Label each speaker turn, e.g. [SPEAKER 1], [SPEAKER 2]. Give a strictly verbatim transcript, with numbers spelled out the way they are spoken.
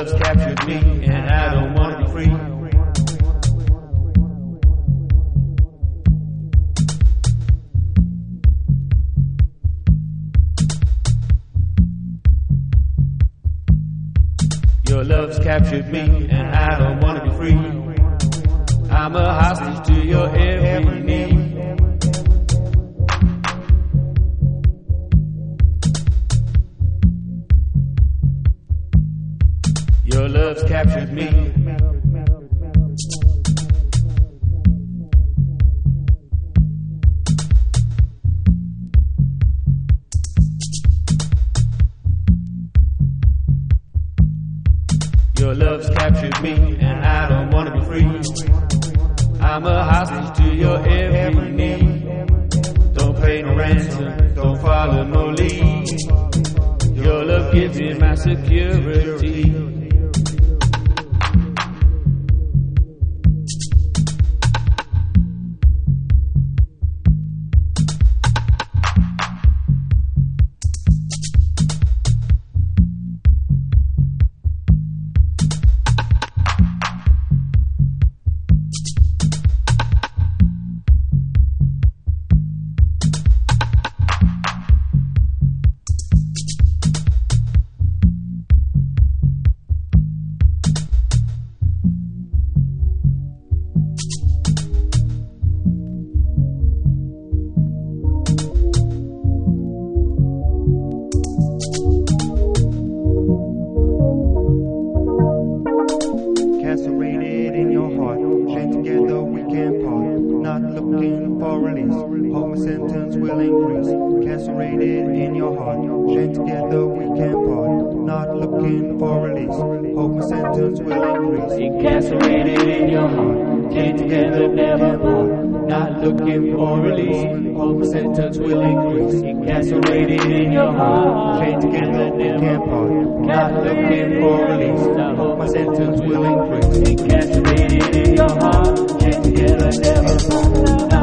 [SPEAKER 1] love's captured me, and I don't wanna be free. Your love's captured me, and I don't wanna be free. I'm a hostage to your every need. Your love's captured me. Your love's captured me, and I don't wanna be free. I'm a hostage to your every need. Don't pay no ransom, don't follow no lead. Your love gives me my security.
[SPEAKER 2] Incarcerated in your heart, chained together we can't part. Not looking for release, hope my sentence will increase. Incarcerated in your heart, chained together we can't part. Not looking for release, hope my sentence will increase.
[SPEAKER 1] Incarcerated in your heart, chained together never part. Not looking for release, hope my sentence will increase. Incarcerated in your heart, chained together never part. Not looking for release, hope my sentence will increase. Incarcerated in your heart, chained together never part.